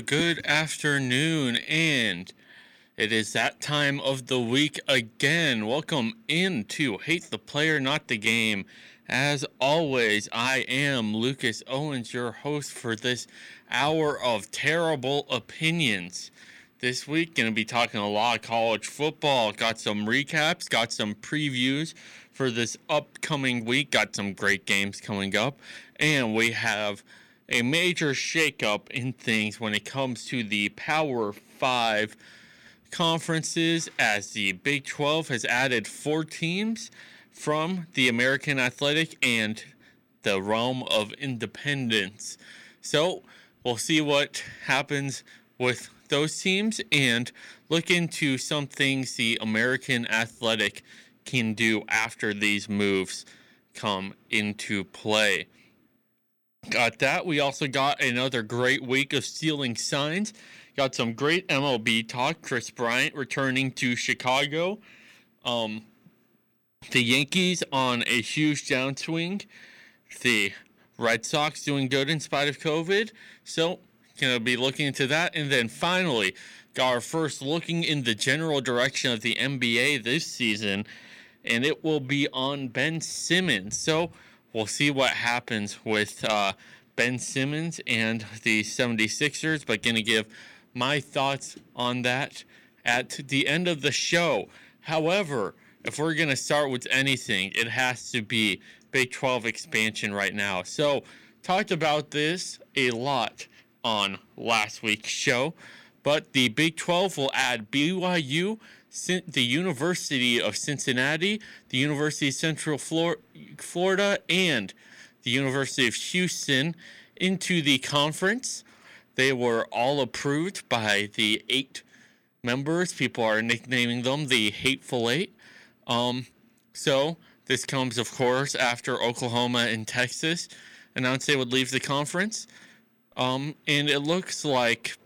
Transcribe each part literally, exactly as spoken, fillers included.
good afternoon, and it is that time of the week again. Welcome into Hate the Player, Not the Game. As always, I am Lucas Owens, your host for this hour of terrible opinions. This week, going to be talking a lot of college football. Got some recaps, got some previews for this upcoming week. Got some great games coming up, and we have a major shakeup in things when it comes to the Power Five conferences, as the Big twelve has added four teams from the American Athletic and the realm of independence. So we'll see what happens with those teams and look into some things the American Athletic can do after these moves come into play. Got that. We also got another great week of stealing signs. Got some great M L B talk. Chris Bryant returning to Chicago. Um, the Yankees on a huge downswing. The Red Sox doing good in spite of COVID. So, gonna be looking into that. And then finally, got our first looking in the general direction of the N B A this season. And it will be on Ben Simmons. So, we'll see what happens with uh, Ben Simmons and the seventy-sixers, but going to give my thoughts on that at the end of the show. However, if we're going to start with anything, it has to be Big twelve expansion right now. So, talked about this a lot on last week's show, but the Big twelve will add B Y U, the University of Cincinnati, the University of Central Florida, and the University of Houston into the conference. They were all approved by the eight members. People are nicknaming them the Hateful Eight. Um, so this comes, of course, after Oklahoma and Texas announced they would leave the conference. Um, and it looks like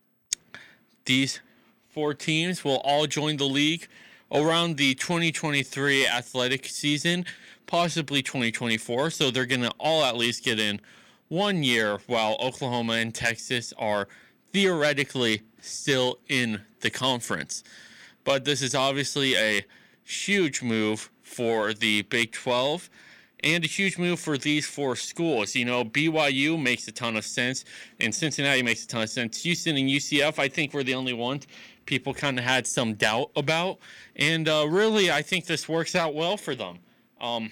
these four teams will all join the league around the twenty twenty-three athletic season, possibly twenty twenty-four. So they're going to all at least get in one year, while Oklahoma and Texas are theoretically still in the conference. But this is obviously a huge move for the Big twelve and a huge move for these four schools. You know, B Y U makes a ton of sense, and Cincinnati makes a ton of sense. Houston and U C F, I think, were the only ones people kind of had some doubt about. And uh, really, I think this works out well for them. Um,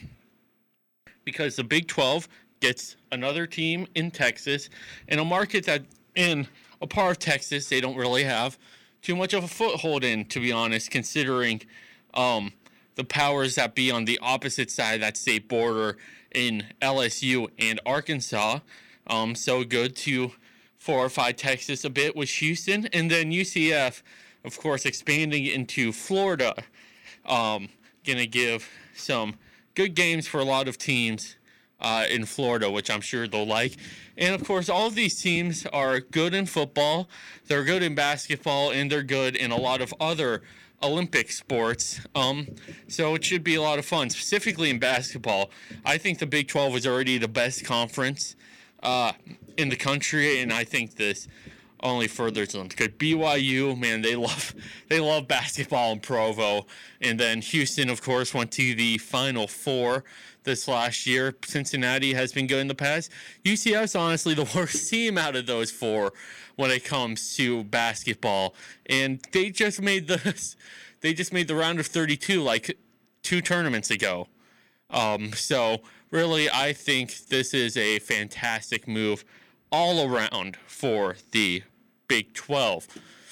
because the Big twelve gets another team in Texas, in a market that, in a part of Texas, they don't really have too much of a foothold in, to be honest, considering um, the powers that be on the opposite side of that state border in L S U and Arkansas. Um, so good to fortify Texas a bit with Houston. And then U C F, of course, expanding into Florida. Um, gonna give some good games for a lot of teams uh, in Florida, which I'm sure they'll like. And, of course, all of these teams are good in football, they're good in basketball, and they're good in a lot of other Olympic sports. Um, so it should be a lot of fun, specifically in basketball. I think the Big twelve is already the best conference uh, in the country, and I think this only furthers them. Because B Y U, man, they love they love basketball in Provo. And then Houston, of course, went to the Final Four this last year. Cincinnati has been good in the past. U C F is honestly the worst team out of those four when it comes to basketball. And they just made the they just made the round of thirty-two like two tournaments ago. Um, so really, I think this is a fantastic move all around for the Big twelve.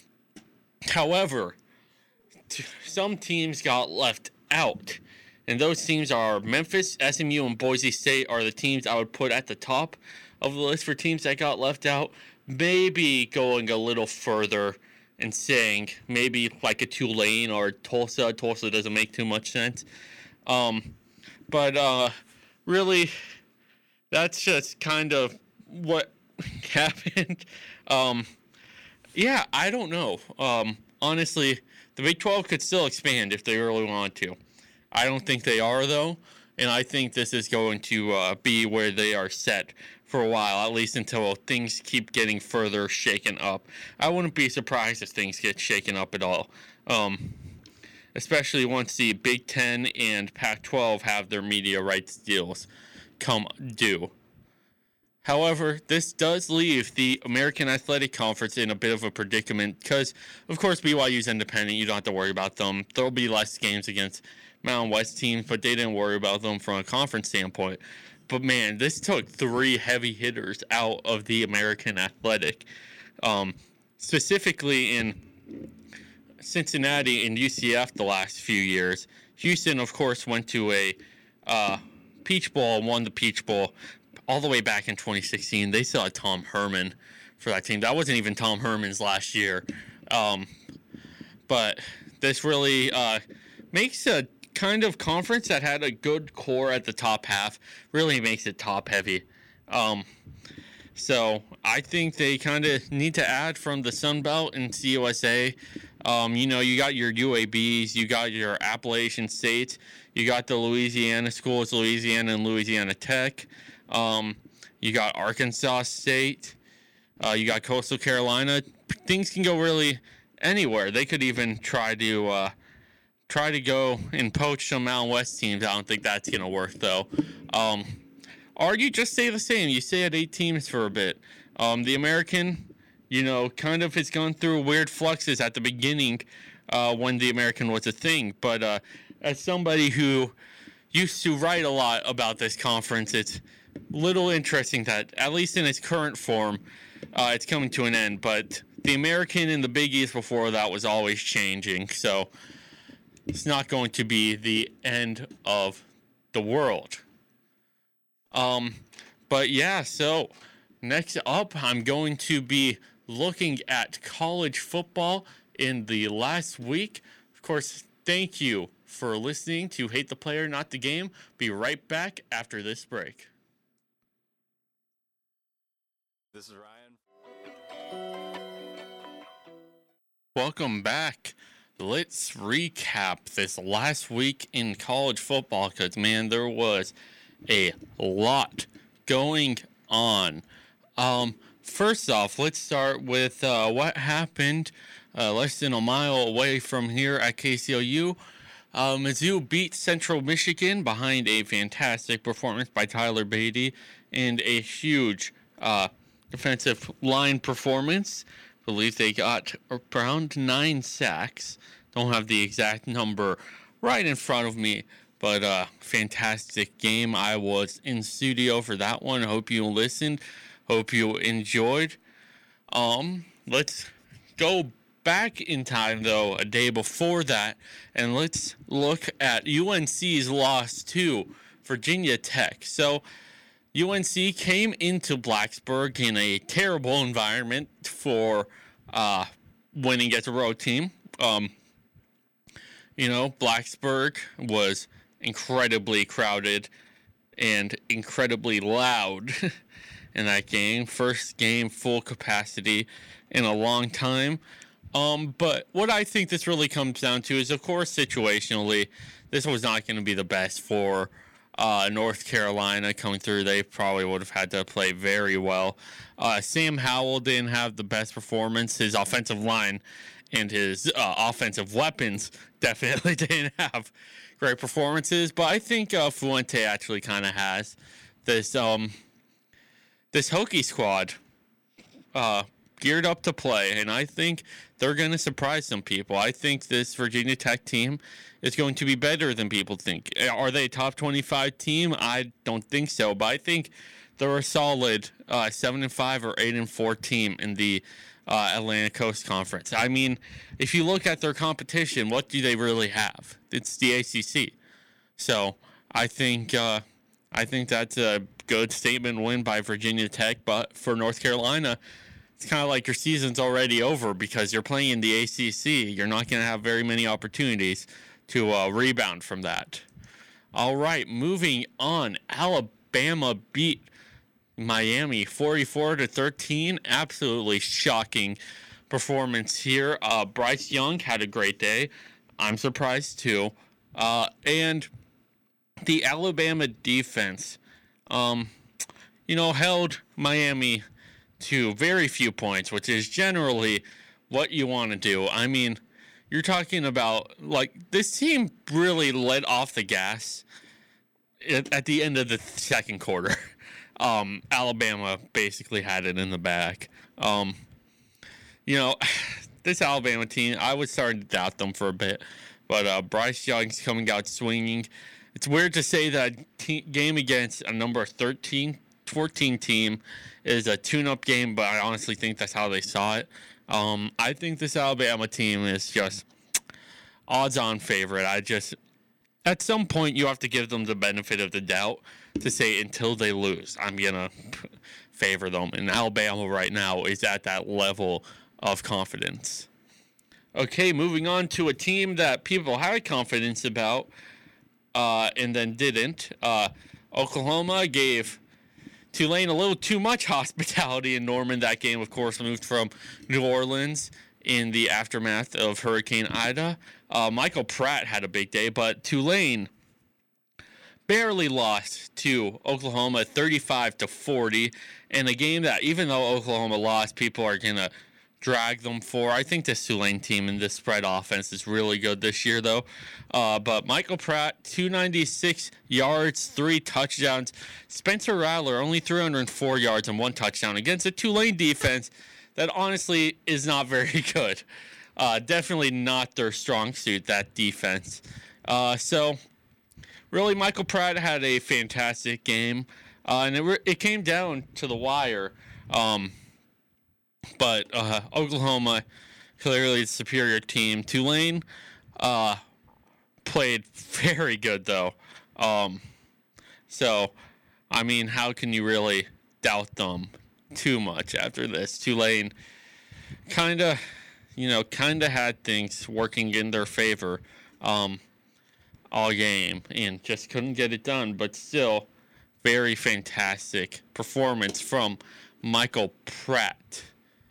However, t- some teams got left out, and those teams are Memphis, S M U, and Boise State are the teams I would put at the top of the list for teams that got left out. Maybe going a little further and saying maybe like a Tulane or Tulsa. Tulsa doesn't make too much sense. Um, but uh, really, that's just kind of what happened. Um, yeah, I don't know. Um, honestly, the Big twelve could still expand if they really wanted to. I don't think they are, though. and I think this is going to uh, be where they are set for a while, at least until things keep getting further shaken up. I wouldn't be surprised if things get shaken up at all, um, especially once the Big Ten and Pac twelve have their media rights deals come due. However, this does leave the American Athletic Conference in a bit of a predicament because, of course, B Y U's independent. You don't have to worry about them. There'll be less games against Mountain West teams, but they didn't worry about them from a conference standpoint. But, man, this took three heavy hitters out of the American Athletic, um, specifically in Cincinnati and U C F the last few years. Houston, of course, went to a uh, Peach Bowl and won the Peach Bowl all the way back in twenty sixteen. They still had Tom Herman for that team. That wasn't even Tom Herman's last year. Um, but this really uh, makes a kind of conference that had a good core at the top half, really makes it top heavy. Um, so I think they kind of need to add from the Sun Belt and C U S A. Um, you know, you got your U A Bs, you got your Appalachian States, you got the Louisiana schools, Louisiana and Louisiana Tech. Um, you got Arkansas State. Uh, you got Coastal Carolina. Things can go really anywhere. They could even try to uh, try to go and poach some Mountain West teams. I don't think that's going to work, though. Um, or you just stay the same. You stay at eight teams for a bit. Um, the American, you know, kind of has gone through weird fluxes at the beginning uh, when the American was a thing. But uh, as somebody who used to write a lot about this conference, it's little interesting that, at least in its current form, uh, it's coming to an end. But the American and the Big East before that was always changing, so it's not going to be the end of the world. Um, but yeah, so next up, I'm going to be looking at college football in the last week. Of course, thank you for listening to Hate the Player, Not the Game. Be right back after this break. This is Ryan. Welcome back. Let's recap this last week in college football because, man, there was a lot going on. Um, first off, let's start with uh, what happened uh, less than a mile away from here at K C L U. Uh, Mizzou beat Central Michigan behind a fantastic performance by Tyler Beatty and a huge uh, defensive line performance. I believe they got around nine sacks. Don't have the exact number right in front of me, but uh, fantastic game. I was in studio for that one. Hope you listened. Hope you enjoyed. Um, let's go back in time, though, a day before that, and let's look at U N C's loss to Virginia Tech. So U N C came into Blacksburg in a terrible environment for uh, winning as a road team. Um, you know, Blacksburg was incredibly crowded and incredibly loud in that game. First game full capacity in a long time. Um, but what I think this really comes down to is, of course, situationally, this was not going to be the best for uh, North Carolina coming through. They probably would have had to play very well. Uh, Sam Howell didn't have the best performance. His offensive line and his uh, offensive weapons definitely didn't have great performances. But I think uh, Fuente actually kind of has this um, this Hokie squad uh, geared up to play, and I think they're going to surprise some people. I think this Virginia Tech team is going to be better than people think. Are they a top twenty-five team? I don't think so, but I think they're a solid uh, seven and five or eight and four team in the uh, Atlantic Coast Conference. I mean, if you look at their competition, what do they really have? It's the A C C. So I think uh, I think that's a good statement win by Virginia Tech, but for North Carolina, it's kind of like your season's already over because you're playing in the A C C. You're not going to have very many opportunities to uh, rebound from that. All right, moving on. Alabama beat Miami forty-four to thirteen. Absolutely shocking performance here. Uh, Bryce Young had a great day. I'm surprised too. Uh, and the Alabama defense, um, you know, held Miami to very few points, which is generally what you want to do. I mean, you're talking about, like, this team really let off the gas at, at the end of the second quarter. Um, Alabama basically had it in the bag. Um, you know, this Alabama team, I was starting to doubt them for a bit, but uh, Bryce Young's coming out swinging. It's weird to say that te- game against a number thirteen, fourteen team is a tune-up game, but I honestly think that's how they saw it. Um, I think this Alabama team is just odds-on favorite. I just, at some point, you have to give them the benefit of the doubt to say until they lose, I'm going to favor them. And Alabama right now is at that level of confidence. Okay, moving on to a team that people had confidence about uh, and then didn't. Uh, Oklahoma gave Tulane a little too much hospitality in Norman. That game, of course, moved from New Orleans in the aftermath of Hurricane Ida. Uh, Michael Pratt had a big day, but Tulane barely lost to Oklahoma thirty-five to forty in a game that, even though Oklahoma lost, people are going to drag them for. I think this Tulane team and this spread offense is really good this year, though. Uh, but Michael Pratt, two hundred ninety-six yards, three touchdowns. Spencer Rattler, only three hundred four yards and one touchdown against a Tulane defense that honestly is not very good. Uh, definitely not their strong suit, that defense. Uh, so, really, Michael Pratt had a fantastic game. Uh, and it, re- it came down to the wire. Um, but uh, Oklahoma, clearly the superior team. Tulane uh, played very good, though. Um, so, I mean, how can you really doubt them too much after this? Tulane kind of, you know, kind of had things working in their favor um, all game and just couldn't get it done. But still, very fantastic performance from Michael Pratt.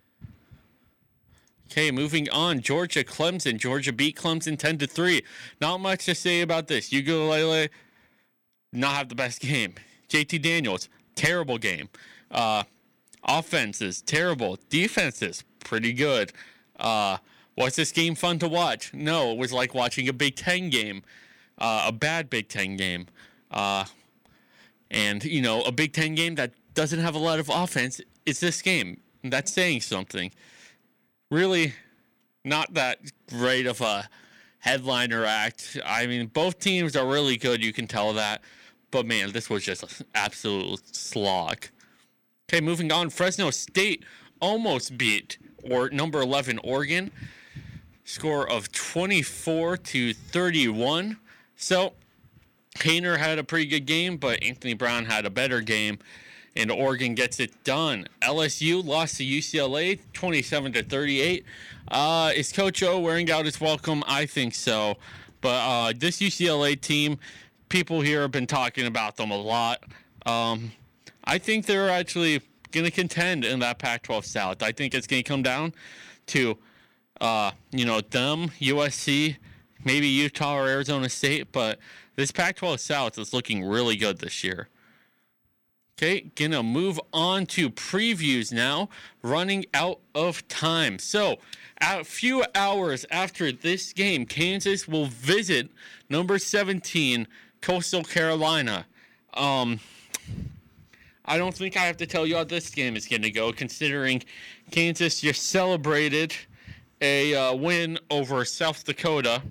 Okay, moving on. Georgia Clemson. Georgia beat Clemson ten to three. Not much to say about this. Ugalele not have the best game. J T Daniels, terrible game. Uh, offenses, terrible. Defenses, pretty good. Uh, was this game fun to watch? No, it was like watching a Big Ten game. Uh, a bad Big Ten game. Uh, and, you know, a Big Ten game that doesn't have a lot of offense is this game. That's saying something. Really not that great of a headliner act. I mean, both teams are really good. You can tell that. But, man, this was just an absolute slog. Okay, moving on. Fresno State almost beat or number eleven Oregon. Score of twenty-four to thirty-one. So, Hayner had a pretty good game, but Anthony Brown had a better game, and Oregon gets it done. L S U lost to U C L A twenty-seven to thirty-eight. Uh, is Coach O wearing out his welcome? I think so. But uh, this U C L A team, people here have been talking about them a lot. Um, I think they're actually going to contend in that Pac twelve South. I think it's going to come down to, uh, you know, them, U S C, maybe Utah or Arizona State, but this Pac twelve South is looking really good this year. Okay, gonna move on to previews now, running out of time. So, a few hours after this game, Kansas will visit number seventeen, Coastal Carolina. Um, I don't think I have to tell you how this game is going to go, considering Kansas just celebrated a uh, win over South Dakota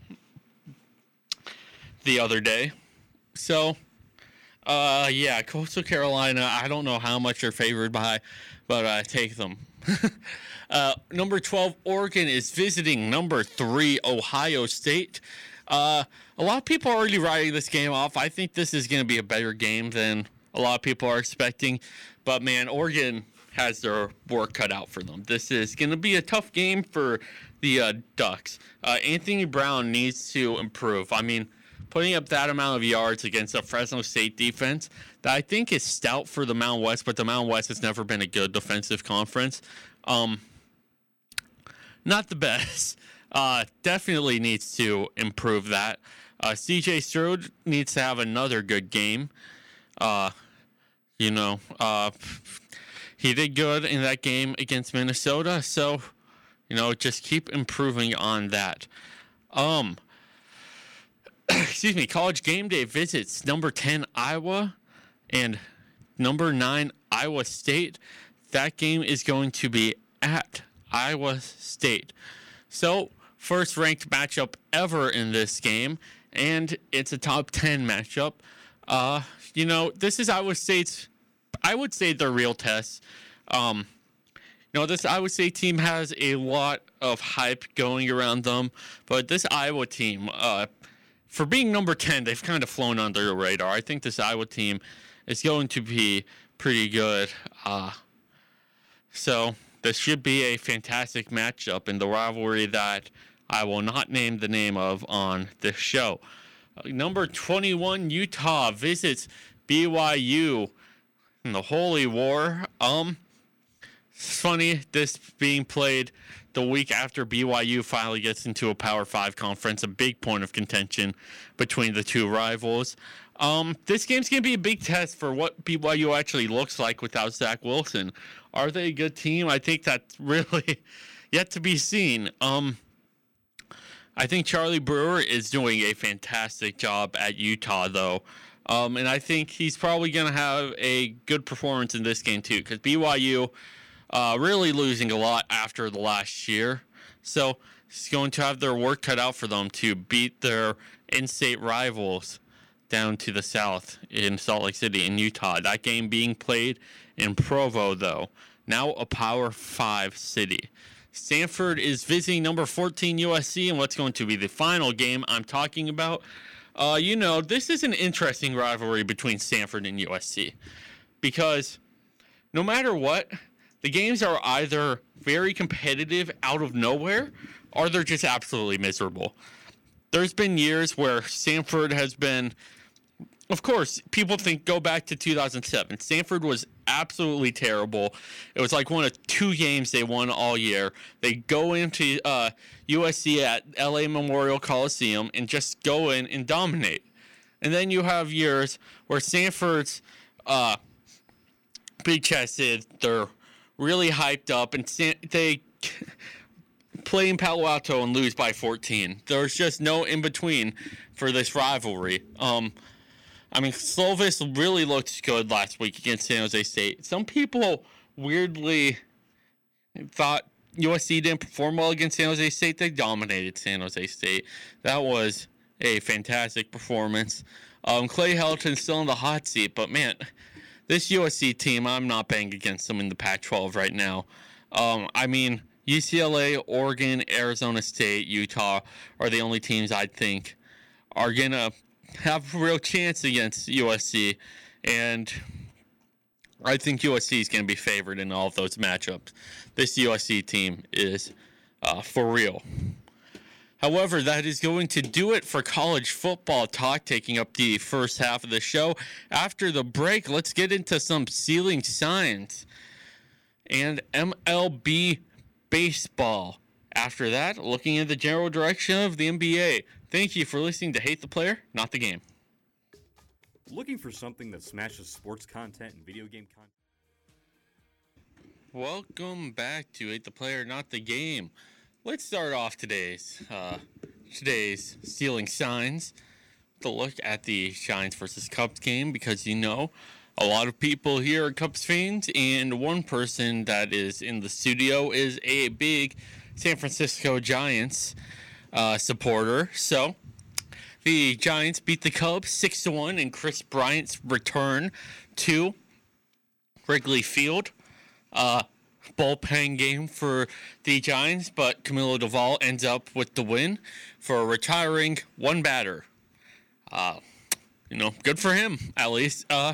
the other day. So, uh, yeah, Coastal Carolina, I don't know how much they're favored by, but I uh, take them. uh, number twelve, Oregon is visiting number three, Ohio State. Uh, a lot of people are already writing this game off. I think this is going to be a better game than a lot of people are expecting. But, man, Oregon has their work cut out for them. This is going to be a tough game for the uh, Ducks. Uh, Anthony Brown needs to improve. I mean, putting up that amount of yards against a Fresno State defense that I think is stout for the Mountain West, but the Mountain West has never been a good defensive conference. Um, not the best. Uh, definitely needs to improve that. Uh, C J Stroud needs to have another good game. Uh, you know, uh, he did good in that game against Minnesota, so, you know, just keep improving on that. Um, excuse me, College Game Day visits number ten Iowa and number nine Iowa State. That game is going to be at Iowa State. So, first ranked matchup ever in this game, and it's a top ten matchup. Uh, you know, this is Iowa State's, I would say, their real test. Um, you know, this Iowa State team has a lot of hype going around them, but this Iowa team, uh, for being number ten, they've kind of flown under the radar. I think this Iowa team is going to be pretty good. Uh, so this should be a fantastic matchup in the rivalry that I will not name the name of on this show. Uh, number twenty-one, Utah visits B Y U in the Holy War. Um, it's funny, this being played the week after B Y U finally gets into a Power Five conference, a big point of contention between the two rivals. Um, this game's going to be a big test for what B Y U actually looks like without Zach Wilson. Are they a good team? I think that's really yet to be seen. Um, I think Charlie Brewer is doing a fantastic job at Utah, though. Um, and I think he's probably going to have a good performance in this game, too, because B Y U uh, really losing a lot after the last year. So it's going to have their work cut out for them to beat their in-state rivals down to the south in Salt Lake City in Utah. That game being played in Provo, though. Now a Power five city. Stanford is visiting number fourteen U S C in what's going to be the final game I'm talking about. Uh, you know, this is an interesting rivalry between Stanford and U S C because no matter what, the games are either very competitive out of nowhere or they're just absolutely miserable. There's been years where Stanford has been, of course, people think go back to two thousand seven. Stanford was absolutely terrible. It was like one of two games they won all year. They go into uh, U S C at L A Memorial Coliseum and just go in and dominate. And then you have years where Stanford's uh, big-chested, they're really hyped up, and Stan- they play in Palo Alto and lose by fourteen. There's just no in-between for this rivalry. Um... I mean, Slovis really looked good last week against San Jose State. Some people weirdly thought U S C didn't perform well against San Jose State. They dominated San Jose State. That was a fantastic performance. Um, Clay Helton's still in the hot seat, but man, this U S C team, I'm not betting against them in the Pac twelve right now. Um, I mean, U C L A, Oregon, Arizona State, Utah are the only teams I think are going to have a real chance against U S C, and I think U S C is going to be favored in all of those matchups. This U S C team is uh, for real. However, that is going to do it for college football talk, taking up the first half of the show. After the break, let's get into some ceiling signs and M L B baseball. After that, looking in the general direction of the N B A. Thank you for listening to Hate the Player, Not the Game. Looking for something that smashes sports content and video game content? Welcome back to Hate the Player, Not the Game. Let's start off today's uh, today's ceiling signs to look at the Giants versus Cubs game, because you know a lot of people here are Cubs fans, and one person that is in the studio is a big San Francisco Giants uh, supporter. So the Giants beat the Cubs six to one in Chris Bryant's return to Wrigley Field. Uh, bullpen game for the Giants, but Camilo Doval ends up with the win for retiring one batter. Uh, you know, good for him, at least. Uh,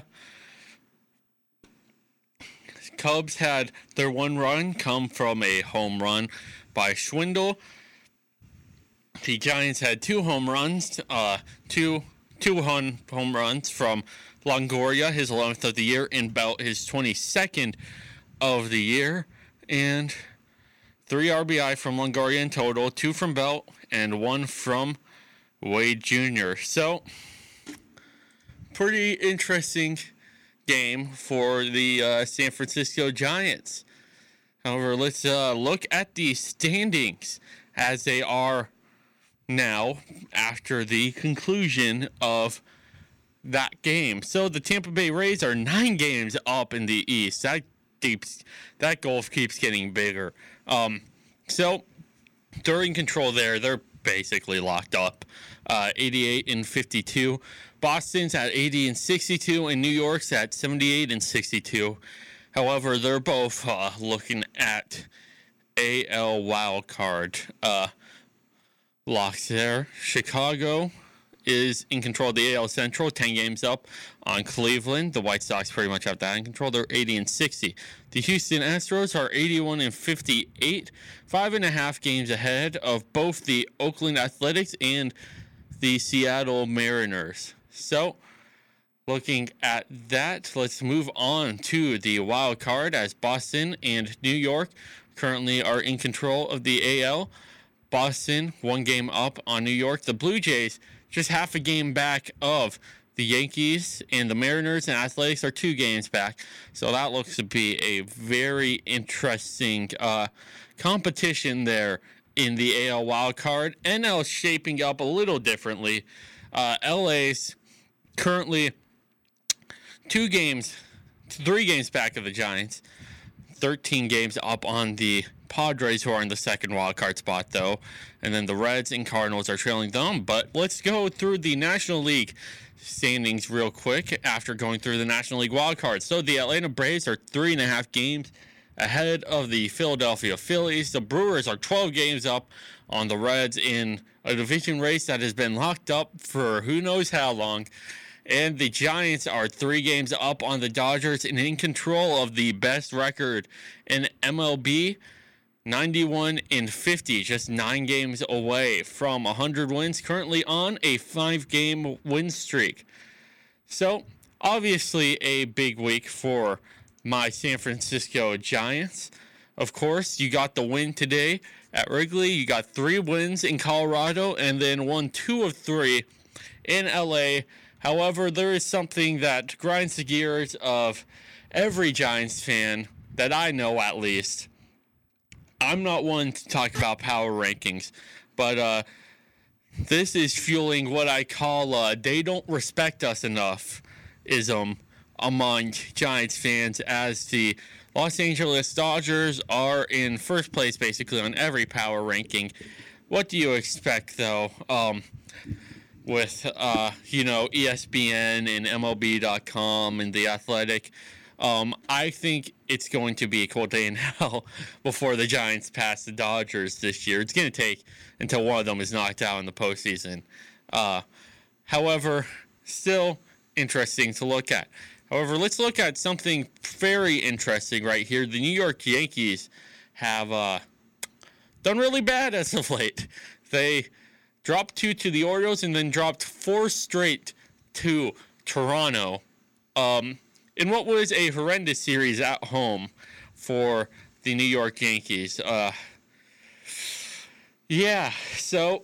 Cubs had their one run come from a home run by Schwindel. The Giants had two home runs, uh, two two home home runs from Longoria, his eleventh of the year, and Belt, his twenty-second of the year, and three R B I from Longoria in total, two from Belt and one from Wade Junior So, pretty interesting game for the uh, San Francisco Giants. However, let's uh, look at the standings as they are now after the conclusion of that game. So the Tampa Bay Rays are nine games up in the East. That keeps that gulf keeps getting bigger. Um, so they're in control there. They're basically locked up. Uh, eighty-eight and fifty-two. Boston's at eighty and sixty-two, and New York's at seventy-eight and sixty-two. However, they're both uh, looking at A L wildcard uh, locks there. Chicago is in control of the A L Central, ten games up on Cleveland. The White Sox pretty much have that in control. They're eighty and sixty. The Houston Astros are eighty-one and fifty-eight, five and a half games ahead of both the Oakland Athletics and the Seattle Mariners. So, looking at that, let's move on to the wild card as Boston and New York currently are in control of the A L. Boston, one game up on New York. The Blue Jays, just half a game back of the Yankees, and the Mariners and Athletics are two games back. So that looks to be a very interesting uh, competition there in the A L wildcard. N L is shaping up a little differently. Uh, L A's currently two games, three games back of the Giants, thirteen games up on the Padres, who are in the second wild card spot, though. And then the Reds and Cardinals are trailing them. But let's go through the National League standings real quick after going through the National League wild card. So the Atlanta Braves are three and a half games ahead of the Philadelphia Phillies. The Brewers are twelve games up on the Reds in a division race that has been locked up for who knows how long. And the Giants are three games up on the Dodgers and in control of the best record in M L B, ninety-one and fifty, just nine games away from one hundred wins, currently on a five-game win streak. So, obviously a big week for my San Francisco Giants. Of course, you got the win today at Wrigley. You got three wins in Colorado and then won two of three in L A. However, there is something that grinds the gears of every Giants fan that I know, at least. I'm not one to talk about power rankings, but uh, this is fueling what I call uh, they don't respect us enough ism among Giants fans, as the Los Angeles Dodgers are in first place basically on every power ranking. What do you expect, though? Um... with, uh, you know, E S P N and M L B dot com and The Athletic. Um, I think it's going to be a cold day in hell before the Giants pass the Dodgers this year. It's going to take until one of them is knocked out in the postseason. Uh, however, still interesting to look at. However, let's look at something very interesting right here. The New York Yankees have uh, done really bad as of late. They dropped two to the Orioles and then dropped four straight to Toronto um, in what was a horrendous series at home for the New York Yankees. Uh, yeah, so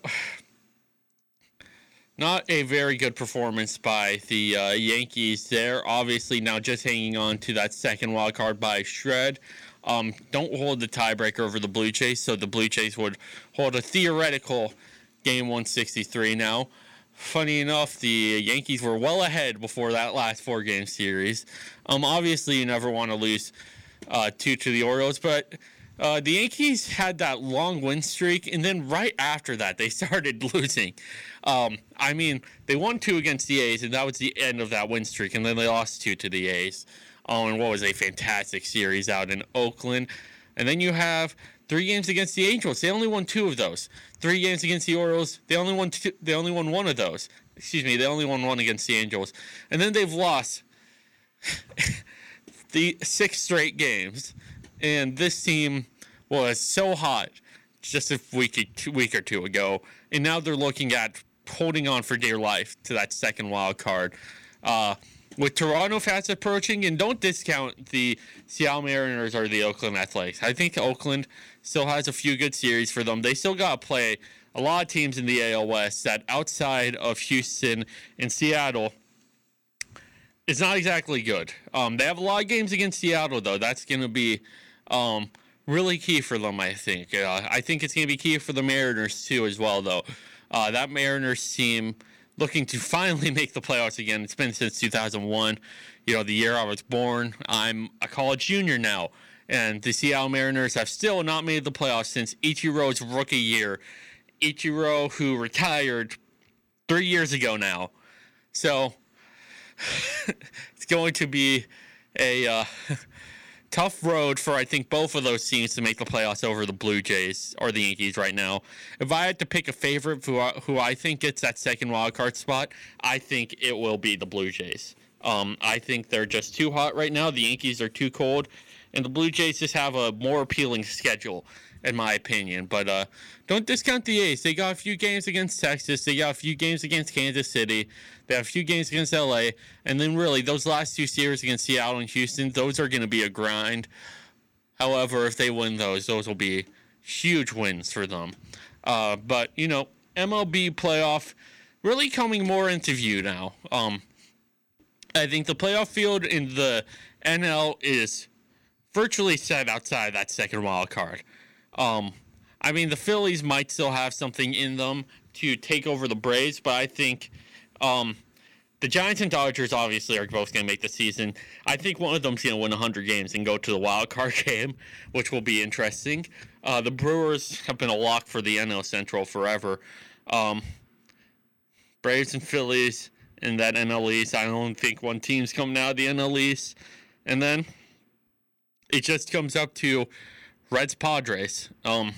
not a very good performance by the uh, Yankees there. Obviously now just hanging on to that second wild card by shred. Um, don't hold the tiebreaker over the Blue Jays, so the Blue Jays would hold a theoretical Game one sixty-three now. Funny enough, the Yankees were well ahead before that last four-game series. Um, obviously, you never want to lose uh, two to the Orioles, but uh, the Yankees had that long win streak, and then right after that, they started losing. Um, I mean, they won two against the A's, and that was the end of that win streak, and then they lost two to the A's. Oh, and what was a fantastic series out in Oakland. And then you have three games against the Angels. They only won two of those. Three games against the Orioles. They only won two, they only won one of those. Excuse me. They only won one against the Angels. And then they've lost the six straight games. And this team was so hot just a week, week or two ago. And now they're looking at holding on for dear life to that second wild card. Uh, with Toronto fast approaching, and don't discount the Seattle Mariners or the Oakland Athletics. I think Oakland still has a few good series for them. They still got to play a lot of teams in the A L West that outside of Houston and Seattle is not exactly good. Um, they have a lot of games against Seattle, though. That's going to be um, really key for them, I think. Uh, I think it's going to be key for the Mariners, too, as well, though. Uh, that Mariners team looking to finally make the playoffs again. It's been since two thousand one, you know, the year I was born. I'm a college junior now, and the Seattle Mariners have still not made the playoffs since Ichiro's rookie year. Ichiro, who retired three years ago now. So it's going to be a uh, tough road for, I think, both of those teams to make the playoffs over the Blue Jays or the Yankees right now. If I had to pick a favorite who I, who I think gets that second wild card spot, I think it will be the Blue Jays. Um, I think they're just too hot right now. The Yankees are too cold, and the Blue Jays just have a more appealing schedule, in my opinion. But uh, don't discount the A's. They got a few games against Texas. They got a few games against Kansas City. They have a few games against L A. And then really, those last two series against Seattle and Houston, those are going to be a grind. However, if they win those, those will be huge wins for them. Uh, but, you know, M L B playoff really coming more into view now. Um, I think the playoff field in the N L is virtually set outside that second wild card. Um, I mean, the Phillies might still have something in them to take over the Braves, but I think um, the Giants and Dodgers obviously are both going to make the season. I think one of them's going to win one hundred games and go to the wild card game, which will be interesting. Uh, the Brewers have been a lock for the N L Central forever. Um, Braves and Phillies in that N L East. I don't think one team's coming out of the N L East. And then it just comes up to Reds Padres. Um,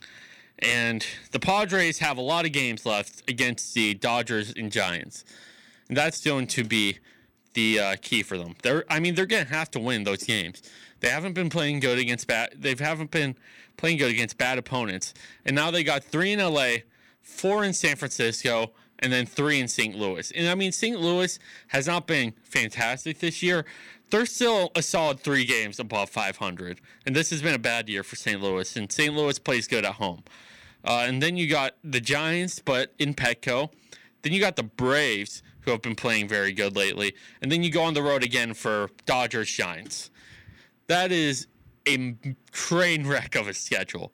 and the Padres have a lot of games left against the Dodgers and Giants. And that's going to be the uh, key for them. They're, I mean, they're going to have to win those games. They haven't been playing good against bad. They haven't been playing good against bad opponents. And now they got three in L A, four in San Francisco, and then three in Saint Louis. And I mean, Saint Louis has not been fantastic this year. They're still a solid three games above five hundred. And this has been a bad year for Saint Louis. And Saint Louis plays good at home. Uh, and then you got the Giants, but in Petco. Then you got the Braves, who have been playing very good lately. And then you go on the road again for Dodgers Giants. That is a train wreck of a schedule.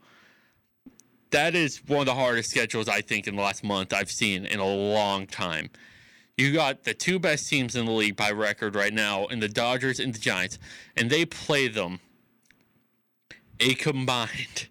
That is one of the hardest schedules, I think, in the last month I've seen in a long time. You got the two best teams in the league by record right now, in the Dodgers and the Giants, and they play them a combined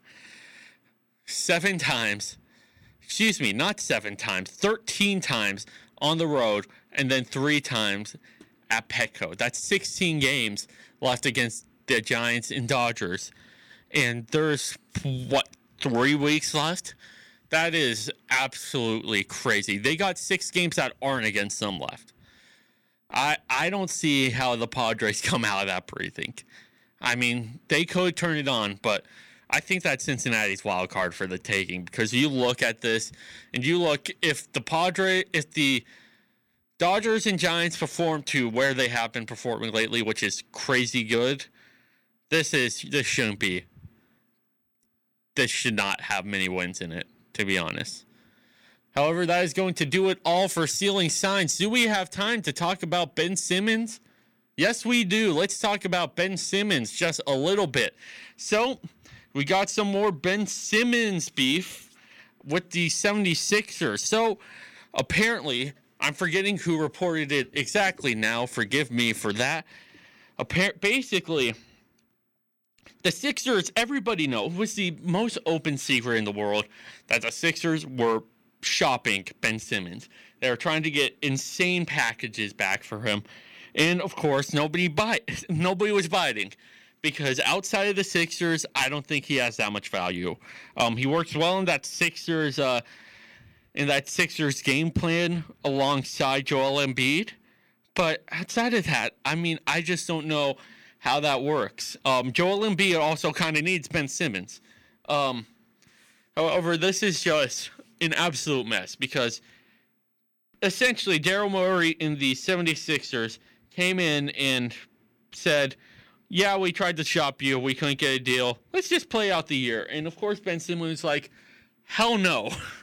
seven times, excuse me, not seven times, thirteen times on the road, and then three times at Petco. That's sixteen games left against the Giants and Dodgers. And there's, what, three weeks left? That is absolutely crazy. They got six games that aren't against them left. I I don't see how the Padres come out of that breathing. I mean, they could turn it on, but I think that's Cincinnati's wild card for the taking, because you look at this and you look, if the Padres, if the Dodgers and Giants perform to where they have been performing lately, which is crazy good, this is this shouldn't be. This should not have many wins in it, to be honest. However, that is going to do it all for Stealing Signs. Do we have time to talk about Ben Simmons? Yes, we do. Let's talk about Ben Simmons just a little bit. So, we got some more Ben Simmons beef with the seventy-sixers. So, apparently, I'm forgetting who reported it exactly now. Forgive me for that. Appar- basically, the Sixers, everybody knows, was the most open secret in the world that the Sixers were shopping Ben Simmons. They were trying to get insane packages back for him. And, of course, nobody bite, nobody was biting. Because outside of the Sixers, I don't think he has that much value. Um, he works well in that Sixers uh, in that Sixers game plan alongside Joel Embiid. But outside of that, I mean, I just don't know how that works. Um, Joel Embiid also kind of needs Ben Simmons. Um, however, this is just an absolute mess, because essentially Daryl Morey in the seventy-sixers came in and said, yeah, we tried to shop you. We couldn't get a deal. Let's just play out the year. And, of course, Ben Simmons was like, hell no.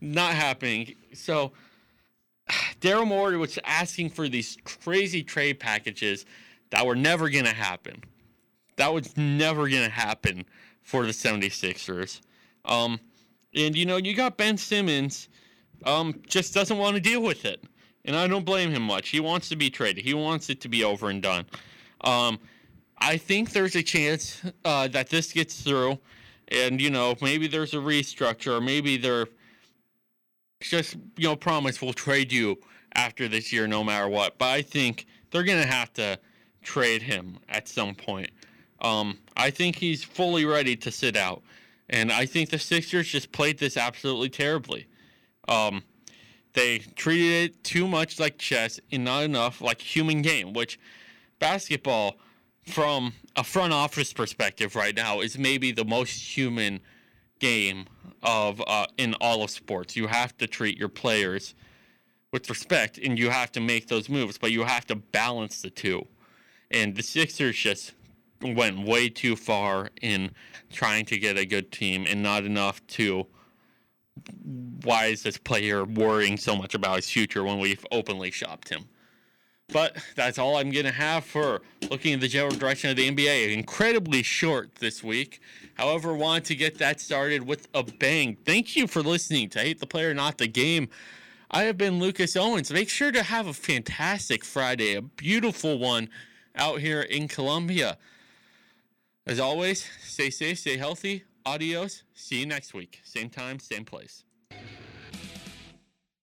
not happening. So Daryl Morey was asking for these crazy trade packages that were never going to happen. That was never going to happen for the seventy-sixers. Um, and, you know, you got Ben Simmons, um, just doesn't want to deal with it. And I don't blame him much. He wants to be traded. He wants it to be over and done. Um, I think there's a chance uh, that this gets through. And, you know, maybe there's a restructure. Or maybe they're just, you know, promise we'll trade you after this year no matter what. But I think they're going to have to trade him at some point. Um, I think he's fully ready to sit out. And I think the Sixers just played this absolutely terribly. Um, they treated it too much like chess and not enough like a human game, which basketball, from a front office perspective right now, is maybe the most human game of uh, in all of sports. You have to treat your players with respect, and you have to make those moves, but you have to balance the two. And the Sixers just went way too far in trying to get a good team and not enough to, why is this player worrying so much about his future when we've openly shopped him? But that's all I'm going to have for looking at the general direction of the N B A. Incredibly short this week. However, wanted to get that started with a bang. Thank you for listening to Hate the Player, Not the Game. I have been Lucas Owens. Make sure to have a fantastic Friday, a beautiful one out here in Columbia. As always, stay safe, stay healthy. Adios. See you next week. Same time, same place.